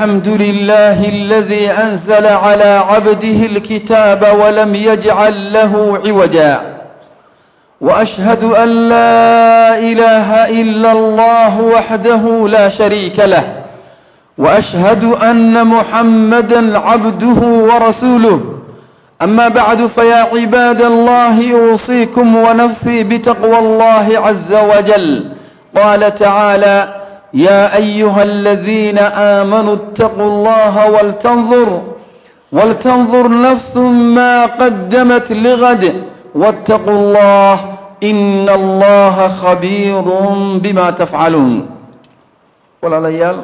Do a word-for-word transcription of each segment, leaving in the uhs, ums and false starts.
الحمد لله الذي أنزل على عبده الكتاب ولم يجعل له عوجا وأشهد أن لا إله إلا الله وحده لا شريك له وأشهد أن محمدا عبده ورسوله أما بعد فيا عباد الله أوصيكم ونفسي بتقوى الله عز وجل. قال تعالى: يا أيها الذين آمنوا اتقوا الله ولتنظر ولتنظر نفس ما قدمت لغد واتقوا الله إن الله خبير بما تفعلون. ولا ليال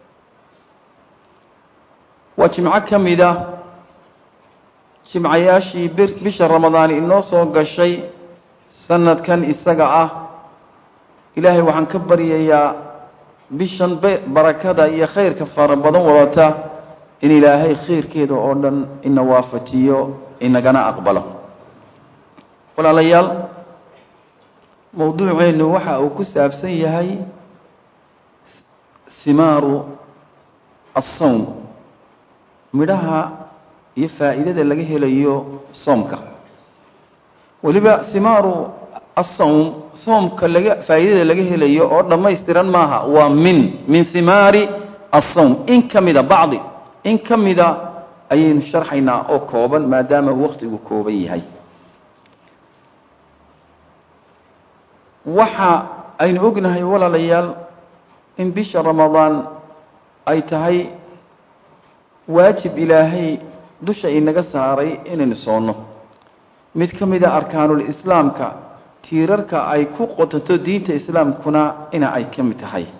وجمع كمدة جمع ياشي بشهر رمضان إنه صوغ الشيء سنة كان إساقعة إلهي وحن كبر يا bishan barakada iyo khayrka fara badan wadata in ilaahay khayrkeeda oo dhan ina waafajiyo inagana aqbalo. walaalayaal, mawduuceenu waxa uu ku saabsan yahay thimaaru as-sawm, midhaha iyo faa'iidada laga helayo soomka. waliba thimaaru الصوم صوم كلجا فائدة لجه ليه أو ما يسترن معها ومن من ثمار الصوم إن كمدا بعض إن كمدا أي شرحنا أو كوبا ما دام وقت كوبي هاي وحى أين أجنه هاي ولا ليال إن بش رمضان أي تهي واجب إلهي دش إنك ساري إن نصونه مت كمدا أركان الإسلام كا tiirarka ay ku qotato diinta islaamkuna ina ay ka mid tahay.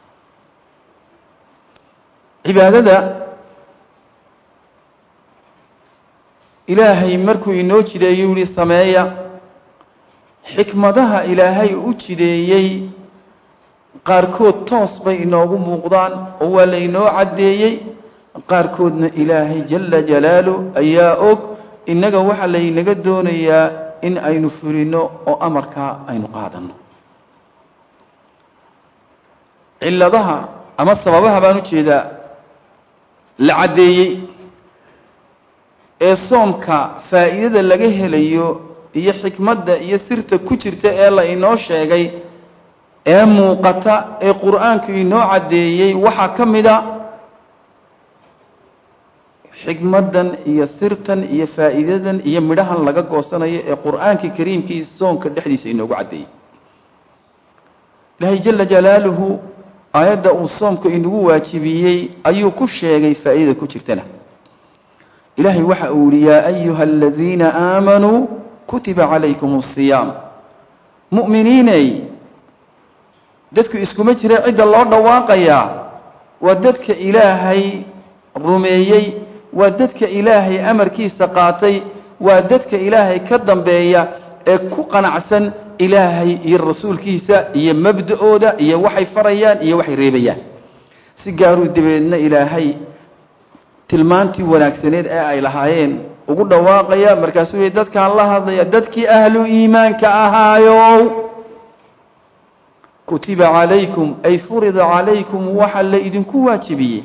cibaadada ilaahay markuu inoo jideeyay wili sameeya xikmadaha ilaahay u jideeyay qaarkood toos bay inoogu muuqdaan oo waa la inoo cadeeyay, qaarkoodna ilaahay jalla jalaalu ayaa og inaga waxa la inaga doonayaa in aynu furino oo amarka aynu qaadano. ciladaha ama sababaha baan u jeedaa la cadeeyay ee soomka faa'iidada laga helayo iyo xikmadda iyo sirta ku jirta ee la inoo sheegay ee muuqata ee quraanku inoo cadeeyay waxa kamida xikmadan iyo sirtan iyo faa'iidadan iyo midhahan laga goosanayo ee quraanka kariimkii soonka dhexdiisa inoogu cadeeyay. ilaahay jalla jalaaluhu aayada uu soomka inoogu waajibiyay ayuu ku sheegay faa'iida ku jirtana. ilaahay waxa uu yiri: ayuha alladheena aamanu kutiba alaykumus siyaam. mu'miniinay dadku iskuma jira cid loo dhawaaqaya waa dadka ilaahay rumeeyay, waa dadka ilaahay amarkiisa qaatay, waa dadka ilaahay ka dambeeya ee ku qanacsan ilaahay iyo rasuulkiisa iyo mabda'ooda iyo waxay farayaan iyo waxay reebayaan. si gaaru dibeedna ilaahay tilmaantii wanaagsaneed ee ay lahaayeen ugu dhawaaqaya markaas uu dadka la hadlaya dadkii ahlu iimaanka ahaayo. kutiba alaykum ay furida alaykum waxa la idinku waajibiyay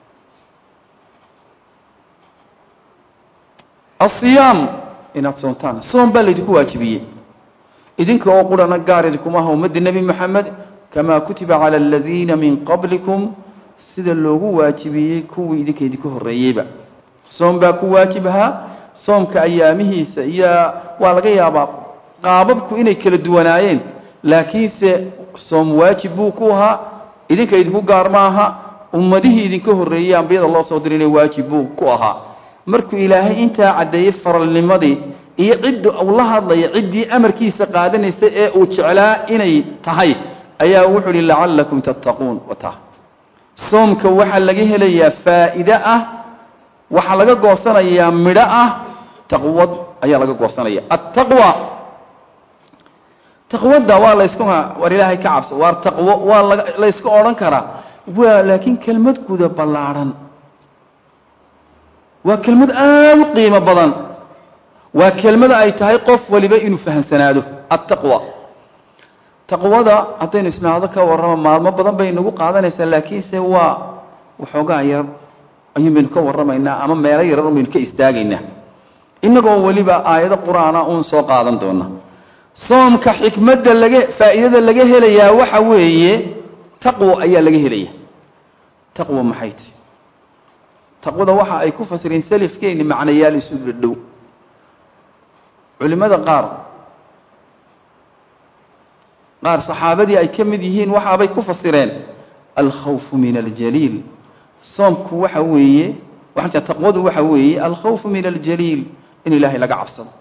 الصيام إن تصومتان صوم بلدك واجبية إذنك أقولنا قاردكم أهو مد النبي محمد كما كتب على الذين من قبلكم سيد اللوغو واجبية كو إذنك إذنكه الرئيبة. صوم باكو واجبها صوم كأيامه سيئا والغي أباب قاببكو إنك للدوانايين لكن صوم واجبوكوها إذنك إذنكو قارماها أمده إذنكه الرئيبة بيض الله صدرين واجبوكوها. markuu ilaahay inta cadeeyay faralnimadii iyo cid uu la hadlay cidii amarkiisa qaadanaysa ee uu jeclaa inay tahay ayaa wuxuu yiri la'allakum tattaquun wata. soomka waxa laga helayaa faa'iido ah, waxa laga goosanayaa midho ah, taqwad ayaa laga goosanaya. at-taqwa taqwada waa la isku war ilaahay ka cabso war taqwo waa la isku oran karaa waa laakiin kelmad guud balaaran وكلمة آل قيمة بدن وكلمة أي تهي قف ولبا إنه فهم سناده. التقوى تقوى ذا أعطينا اسمه هذا كورما ما بدن بينه قاعدة لكن سوى waxoogaa yar ayuu baynu ka warramaynaa ama meelo yarar baynu ka istaagaynaa innagoo weliba aayado qur-aana uun soo qaadan doona soomka xikmadda laga faa'iidada laga helayaa waxa weeye taqwa ayaa laga helaya taqwa maxay tahay taqwada waxa ay ku fasireen salafkeeni macnayaal isu dhow culimada qaar qaar saxaabadii ay ka mid yihiin waxa bay ku fasireen al-khawf min al-jalil soomku waxa weeye waxa taqwadu waxa weeye al-khawf min al-jalil in ilaahay laga cabsado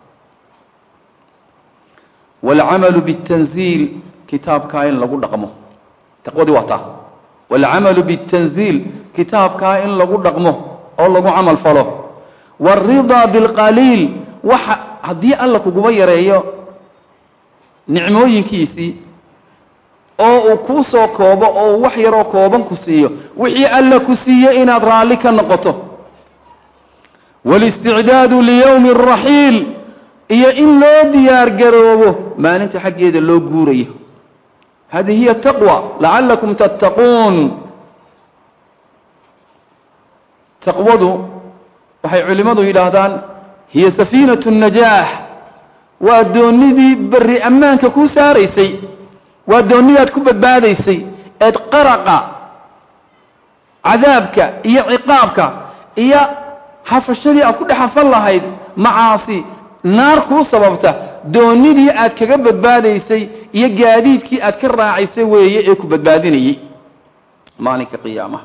wal amal bit tanzil kitabka in lagu dhaqmo taqwadu waa taa wal amal bit tanzil kitabka in lagu dhaqmo oo lagu amal falo war rida bil qalil waxa hadii alla kugu yareeyo nicmooyinkiisi oo uu ku soo koobo oo wax yar oo kooban ku siiyo wixii alla ku siiyo inaad raali ka noqoto wal isti'daadu li yawm ar-rahil iyo in loo diyaar garoobo maalinta xageeda loo guurayo hadi hiya taqwa la'allakum tattaqun taqwadu waxay culimadu yiraahdaan hiya safinatu an-najah wa doonidii bari amaanka ku saaraysay waa dooniyaad ku badbaadaysay eed qaraqa cadaabka iyo ciqaabka iyo hafashadii aad ku dhaxafan lahayd macaasi naar ku sababta doonidii aad kaga badbaadaysay iyo gaadiidkii aad ka raacisay weeye ee ku badbaadinayay maalinka qiyaamaha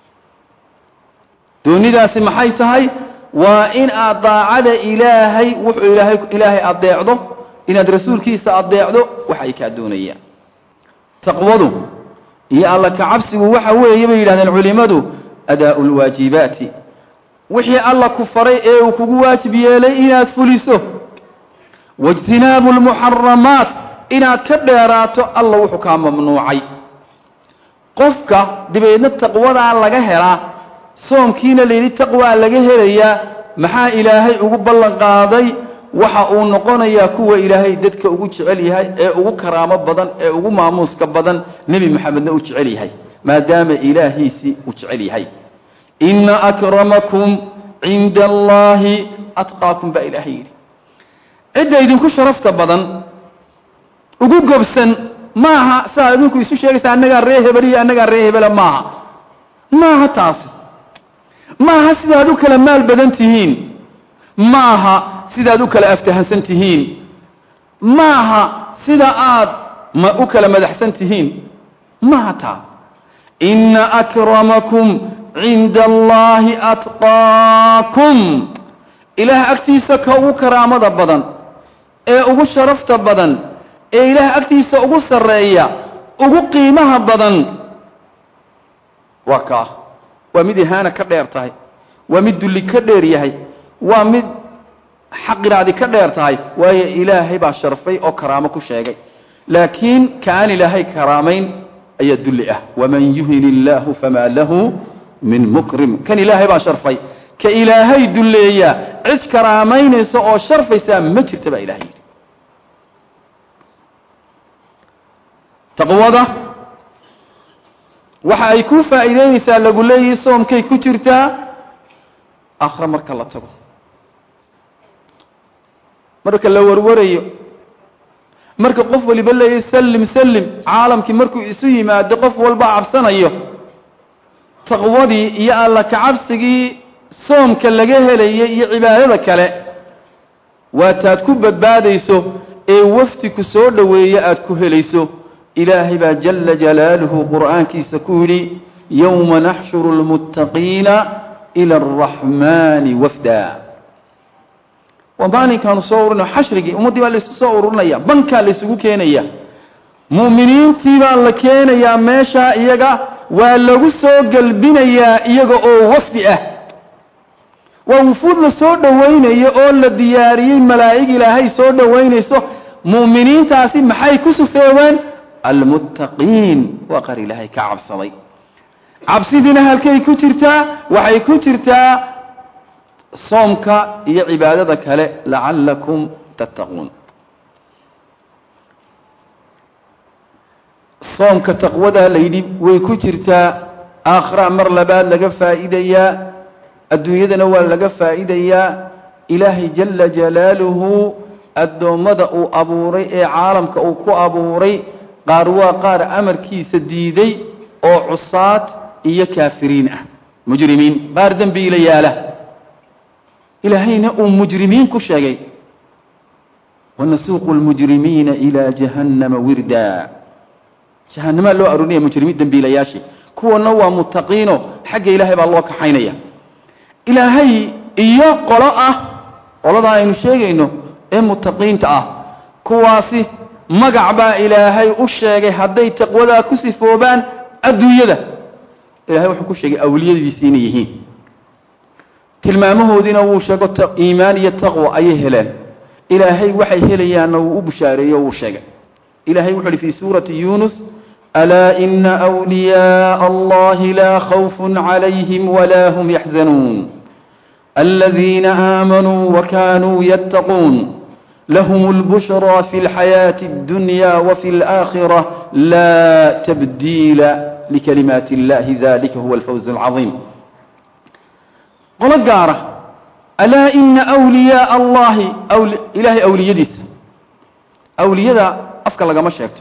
doonidaasi maxay tahay waa in aad daacada ilaahay wuxuu ilaahay ilaahay adeecdo inaad rasuulkiisa adeecdo waxay ka doonayaan taqwadu iyo alla ka cabsigu waxa weeye bay yiraahdeen culimadu adaa'ul waajibaati wixii alla ku faray ee uu kugu waajib yeelay inaad fuliso wajtinaabul muharramaat inaad ka dheeraato alla wuxuu ka mamnuucay qofka dibeedna taqwada laga helaa soomkiina leeyay taqwa laga helayaa maxaa ilaahay ugu ballan qaaday waxa uu noqonayaa kuwa ilaahay dadka ugu jecel yahay ee ugu karaamo badan ee ugu maamuuska badan nabi maxamedna uu jecel yahay maadaama ilaahiisi uu jecel yahay inna akramakum inda allahi atqaakum ba ilaahi cidda idinku sharafta badan ugu gobsan maaha saa idinku isu sheegaysaa annaga ree hebeliya annaga ree hebela maaha maaha taas maaha sidaad u kala maal badan tihiin maaha sidaad u kala aftahansan tihiin maaha sida aad ma u kala madaxsan tihiin maaha taa inna akramakum inda allahi atqaakum ilaah agtiisa ka ugu karaamada badan ee ugu sharafta badan ee ilaah agtiisa ugu sareeya ugu qiimaha badan waa ka waa mid ihaana ka dheer tahay waa mid dulli ka dheer yahay waa mid xaqiraadi ka dheer tahay waayo ilaahay baa sharfay oo karaamo ku sheegay laakiin kaan ilaahay karaamayn ayaa dulli ah waman yuhini illaahu famaa lahu min mukrim kan ilaahay baa sharfay ka ilaahay dulleeya cid karaamaynaysa oo sharfaysa ma jirta baa ilaahay yidhi taqwada waxa ay ku faa'iideynaysaa lagu leeyahay soomkay ku jirtaa aakhira marka la tago marka la warwarayo marka qof waliba leeyahay sallim sallim caalamkii markuu isu yimaado qof walba cabsanayo taqwadii iyo alla ka cabsigii soomka laga helayay iyo cibaadada kale waa taad ku badbaadayso ee wafti ku soo dhaweeyo aad ku helayso ilaahay baa jalla jalaaluhu qur'aankiisa ku yidhi yawma naxshuru almuttaqiina ila arraxmaani wafda ومالين كانوا صورنا حشرقي ومدي بقى اللي صورنا يا بنكا اللي سووا كينا يا مؤمنين تيبا اللي كينا يا ماشا إيجا ولا وسوا قلبنا يا إيجا أو وفدئه ووفود لصور دوين يا أول الديارين ملائكة لهاي صور دوين يسوع مؤمنين تاسين محي كسو فيوان المتقين وقري لهاي كعب صلي عبسيدنا هالكي كترتا وحي كترتا صومك هي عبادتك هلا لعلكم تتقون صومك تقوى ليدي ويكترتا آخر مر لباد لغا فائديا الدنيا نوال لغا فائديا إلهي جل جلاله الدومد أو أبوري عالمك أو كو أبوري قاروا قار أمر كي سديدي أو عصات إيا كافرين مجرمين باردن بإلياله إلهينا أو مجرمين كشاقي ونسوق المجرمين إلى جهنم وردا جهنم لو أروني مجرمين دن بإلياشي كو نوى متقينه حق إلهي بالله كحينيا إلهي إيا قراءة قراءة إنه شيء إنه إيه متقين تأه كواسي مقعبا إلهي أشياء هدي تقوى كسفوبان الدنيا ده إلهي وحكو شيء أولياء دي سينيهين تلمامه دينا وشيء إيمان يتقوى أي هلال إلهي وحي هليان وبشاري وشيء إلهي وحي في سورة يونس ألا إن أولياء الله لا خوف عليهم ولا هم يحزنون الذين آمنوا وكانوا يتقون لهم البشرى في الحياة الدنيا وفي الآخرة لا تبديل لكلمات الله ذلك هو الفوز العظيم قل قارة ألا إن أولياء الله أولي إلهي أولي يديس أولي يدا أفكار لك ما شاكته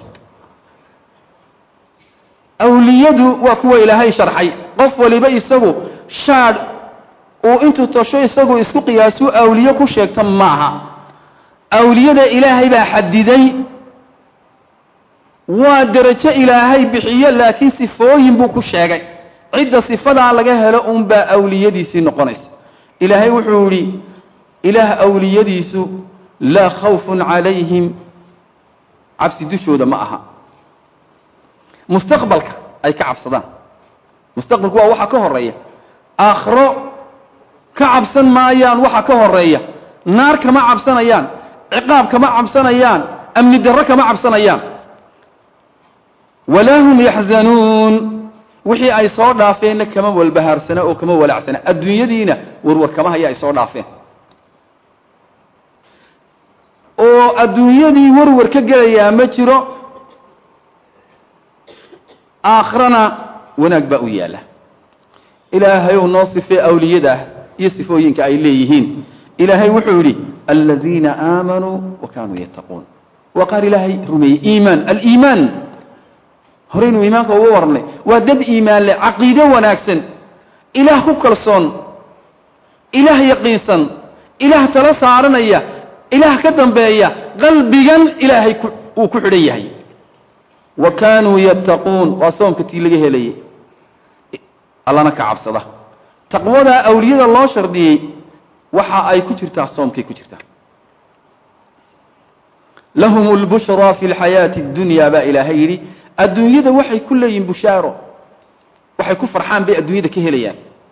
أولي يدو وكوى إلهي شرحي قف ولبي سبو شاد وإنتو تشوي سبو إسكو قياسو أولي يكو شاكتا معها أولي يدا إلهي بحددي ودرجة إلهي بحية لكن صفوهم بوكو شاكي عدة صفات على جهة با أولي يديس نقنس إلهي وحولي إله أولي يديس لا خوف عليهم عبس دشود معها مستقبلك أي كعب صدام مستقبلك هو وحا كهرية آخر كعب سن مايان وحا كهرية نار كما عبسان أيان عقاب كما عبسان أيان أمن الدر كما عبسان أيان ولا هم يحزنون وحي أي صور دافين كما والبهار سنة أو كما ولع سنة الدنيا دينا ورور كما هي أي صور دافين أو الدنيا دي ورور كجريا مترو آخرنا ونقبأ وياله إلهي ونصف أوليده يصفوين كأيليهين إلهي وحولي الذين آمنوا وكانوا يتقون وقال إلهي رمي إيمان الإيمان هرينو إيمانك هو ورني ودد إيمان لعقيدة وناكسن إله كالصون إله يقينسن إله تلصارنية إله كدنباية قلبيا إلهي وكحريه وكانوا يتقون وصوم كتير لجه لي الله نكعب صده تقوى ذا أولياء الله شردي وحا أي كترتا صوم كي كترتا لهم البشرى في الحياة الدنيا با إلهي الدنيا ذا وحي كل ينبشاره وحي كفر حام بي الدنيا ذا كهليان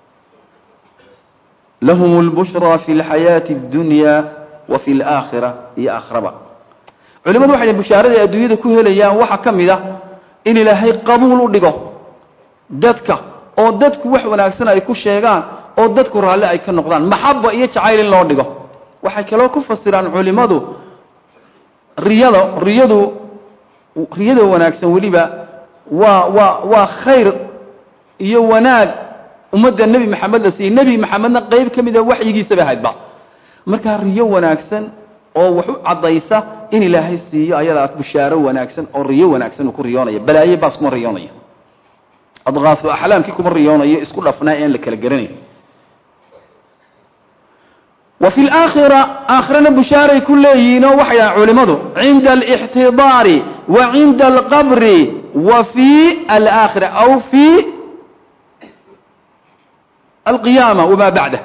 لهم البشرى في الحياة الدنيا وفي الآخرة هي آخرة علماء waxay bushaarada adduunyada ku helayaan waxa kamida in Ilaahay qabuul u dhigo dadka oo dadku wax wanaagsan ay ku sheegaan oo dadku raalli ay ka noqdaan maxabba iyo jacayl in loo dhigo waxay kale ku fasiraan culimadu riyada riyadu riyada wanaagsan waliba waa waa waa khayr iyo wanaag ummadda nabi maxamed la siiyay nabi maxamedna qayb kamida waxyigiisa bay haydba marka riyo wanaagsan oo wuxuu cadaysa in Ilaahay siiyo ayada bushaaro wanaagsan oo riyo wanaagsan ku riyoonaya balaaye baas kuma riyoonaya adgaafu ahlaamki kuma riyoonaya isku dhafnaa in la kala garanay وفي الآخرة آخرنا بشارة كليين وحيا علماء عند الاحتضار وعند القبر وفي الآخرة أو في القيامة وما بعده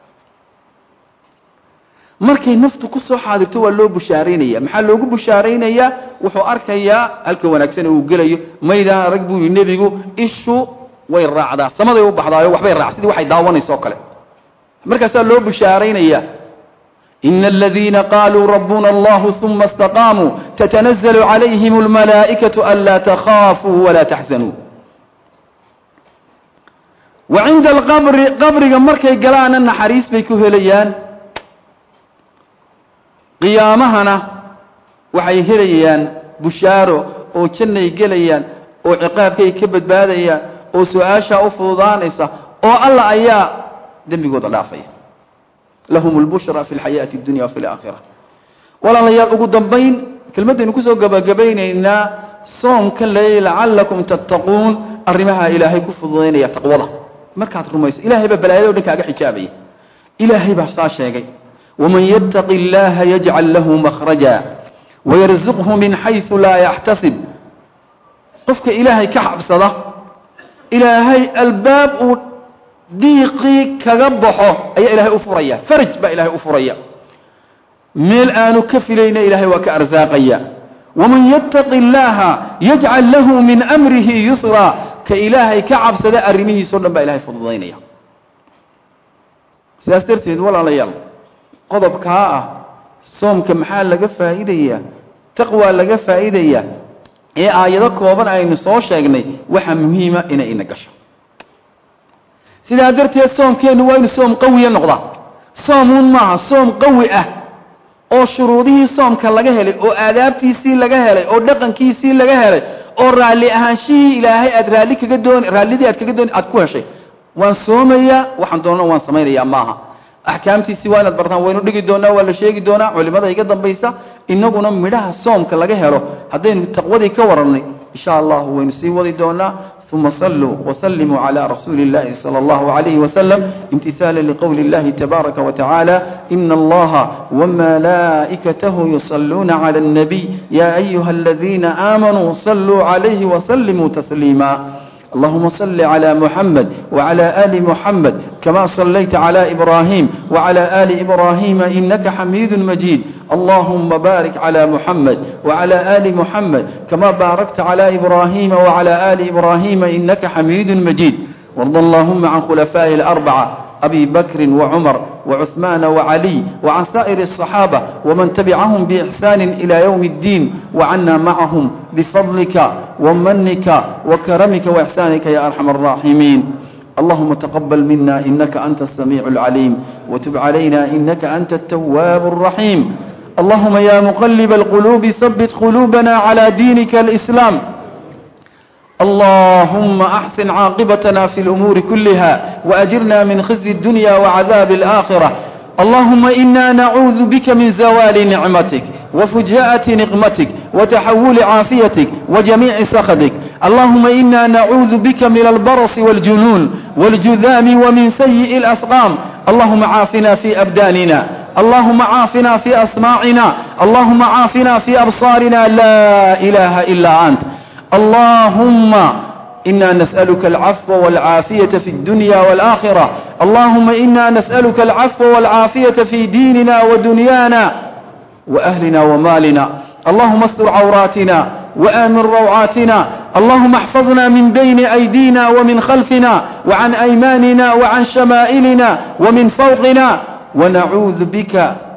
markay naftu ku soo xaadirto waa loo bushaareynaya maxaa loogu bushaareynaya wuxuu arkayaa halka wanaagsan uu galayo maydaan rag buu nabigu ishu way raacdaa samaday u baxdaayo waxbay raacsidii waxay daawanayso kale markaas loo bushaareynaya innal ladina qalu rabbuna allah thumma istaqamu tatanazzalu alayhim al malaa'ikatu alla takhafu wa la tahzanu wa 'inda al qabr qabriga markay galaan naxariis bay ku helayaan qiyaamahana waxay helayaan bushaaro oo jannay gelayaan oo ciqaabkay ka badbaadayaan oo su'aasha u fududaanaysa oo alla ayaa dembigooda dhaafaya lahumul bushra fi alhayati ad-dunya wa fi al-akhirah walaalayaal ugu dambayn kelmadaynu ku soo gabagabaynaynaa soonka la'allakum tattaquun arrimaha ilaahay ku fududeynaya taqwada markaad rumayso ilaahay ba balaayada dhanka aga xijaabaya ilaahay ba saa sheegay waman yattaqillaha yaj'al lahu makhraja ويرزقه من حيث لا يحتسب قفك إلهي كحبسده إلهي الباب ضيقي كغبحه أي إلهي أفريا فرج با إلهي أفريا ميل آن كفلين إلهي وكأرزاقيا ومن يتق الله يجعل له من أمره يسرا كإلهي كعبسده أرميه سنة با إلهي فضلينيا سيسترتد ولا ليال قضب كاء soomka maxaa laga faa'iideeyaa taqwa laga faa'iideeyaa ee aayado kooban aynu soo sheegnay waxa muhiim ah inay ina gasho sidaa darteed soomkeenu waa inuu soom qawi noqdaa soomun maaha soom qawi ah oo shuruudihii soomka laga helay oo aadaabtiisii laga helay oo dhaqankiisii laga helay oo raali ahaanshii ilaahay aad raali kaga doon raalidii aad kaga doon aad ku heshay waan soomayaa waxaan doonaa waan sameeyaa maaha axkaamtiisi waa inaad bartaan waynu dhigi doonaa waa la sheegi doonaa culimada iga dambaysa inaguna midhaha soomka laga helo haddaynu taqwadii ka warannay insha allah waynu sii wadi doonaa ثم صلوا وسلموا على رسول الله صلى الله عليه وسلم امتثالا لقول الله تبارك وتعالى إن الله وملائكته يصلون على النبي يا أيها الذين آمنوا صلوا عليه وسلموا تسليما اللهم صل على محمد وعلى آل محمد كما صليت على إبراهيم وعلى آل إبراهيم إنك حميد مجيد اللهم بارك على محمد وعلى آل محمد كما باركت على إبراهيم وعلى آل إبراهيم إنك حميد مجيد وارض اللهم عن خلفاء الأربعة أبي بكر وعمر وعثمان وعلي وعن سائر الصحابة ومن تبعهم بإحسان إلى يوم الدين وعنا معهم بفضلك ومنك وكرمك وإحسانك يا أرحم الراحمين اللهم تقبل منا إنك أنت السميع العليم وتب علينا إنك أنت التواب الرحيم اللهم يا مقلب القلوب ثبت قلوبنا على دينك الإسلام اللهم أحسن عاقبتنا في الأمور كلها وأجرنا من خزي الدنيا وعذاب الآخرة اللهم إنا نعوذ بك من زوال نعمتك وفجاءة نقمتك وتحول عافيتك وجميع سخطك اللهم إنا نعوذ بك من البرص والجنون والجذام ومن سيء الأسقام اللهم عافنا في أبداننا اللهم عافنا في أسماعنا اللهم عافنا في أبصارنا لا إله إلا أنت اللهم إنا نسألك العفو والعافية في الدنيا والآخرة اللهم إنا نسألك العفو والعافية في ديننا ودنيانا وأهلنا ومالنا اللهم استر عوراتنا وآمن روعاتنا اللهم احفظنا من بين أيدينا ومن خلفنا وعن أيماننا وعن شمائلنا ومن فوقنا ونعوذ بك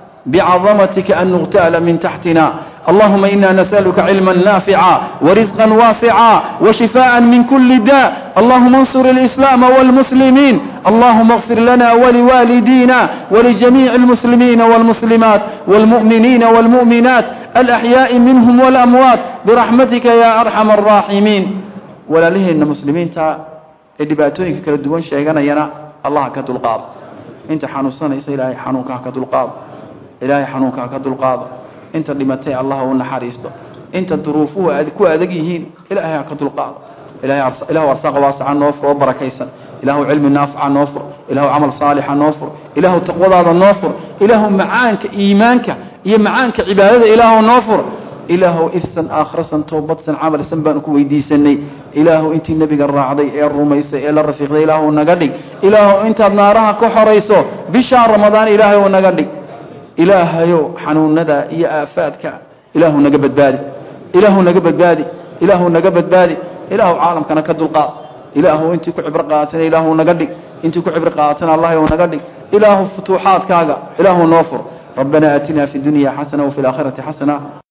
بعظمتك أن نغتال من تحتنا اللهم إنا نسألك علما نافعا ورزقا واسعا وشفاء من كل داء اللهم انصر الإسلام والمسلمين اللهم اغفر لنا ولوالدينا ولجميع المسلمين والمسلمات والمؤمنين والمؤمنات الأحياء منهم والأموات برحمتك يا أرحم الراحمين ولا له إن المسلمين تا إدباتونك كالدوان شيئا ينا الله كتلقاب انت حانوصان يسا إلهي حانوك كتلقاب إلهي حانوك كتلقاب انت لمتي الله ونحريسته انت الظروفه ku adag yihiin ilaahay ka dulqaad ilaahay arsa ilaahu arsaqa waasi'an noofur oo barakaysan ilaahu cilmi naafi'an noofur ilaahu amal saalihan noofur ilaahu taqwadaada noofur ilaahu macaanka iimaanka iyo macaanka cibaadada ilaahu noofur ilaahu ifsan aakhirasan toobadsan amal san baan ku weydiisanay ilaahu intii nabiga raacday ee rumaysay ee la rafiiqday ilaahu naga dhig ilaahu intaad naaraha ka xoreyso bisha ramadaan ilaahu naga dhig ilaahayo xanuunada iyo aafaadka ilaahu naga badbaadi ilaahu naga badbaadi ilaahu naga badbaadi ilaahu caalamkana ka dulqaad ilaahu intii ku cibr qaatan ilaahu naga dhig intii ku cibr qaatan allah iyo naga dhig ilaahu futuuxaadkaaga ilaahu noofur ربنا آتنا في الدنيا حسنة وفي الآخرة حسنة